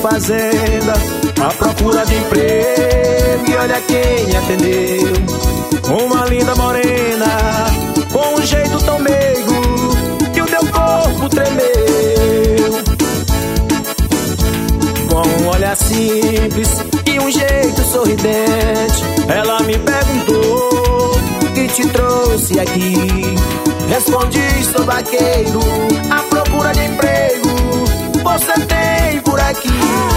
fazenda à procura de emprego, e olha quem me atendeu. Uma linda morena, com um jeito tão meigo que o teu corpo tremeu. Com um olhar simples e um jeito sorridente, ela me perguntou: que te trouxe aqui? Respondi: sou vaqueiro à procura de emprego, você tem por aqui?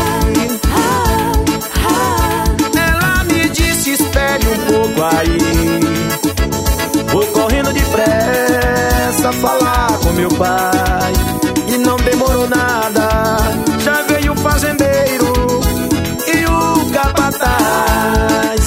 Ela me disse: espere um pouco aí, vou correndo depressa falar com meu pai. E não demorou nada, já veio o fazendeiro e o capataz.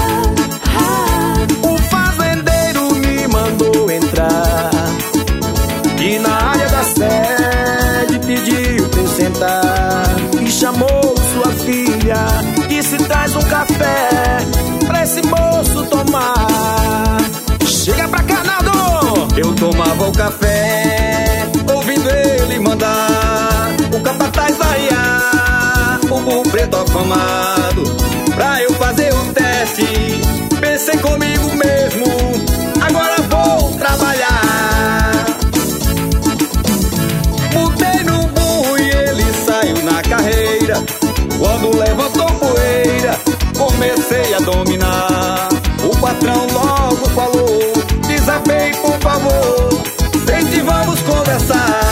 O fazendeiro me mandou entrar e na área da sede pediu pra eu sentar, e chamou sua filha, disse: traz um café pra esse moço tomar. Chega pra cá, Naldo! Eu tomava o café, ouvindo ele mandar o capataz arriar, o burro preto afamado, pra eu fazer o teste. Pensei comigo mesmo, agora vou trabalhar. Botei no burro e ele saiu na carreira. Quando levantou poeira, comecei a dominar. O patrão logo falou: desabei, por favor, sente, vamos conversar.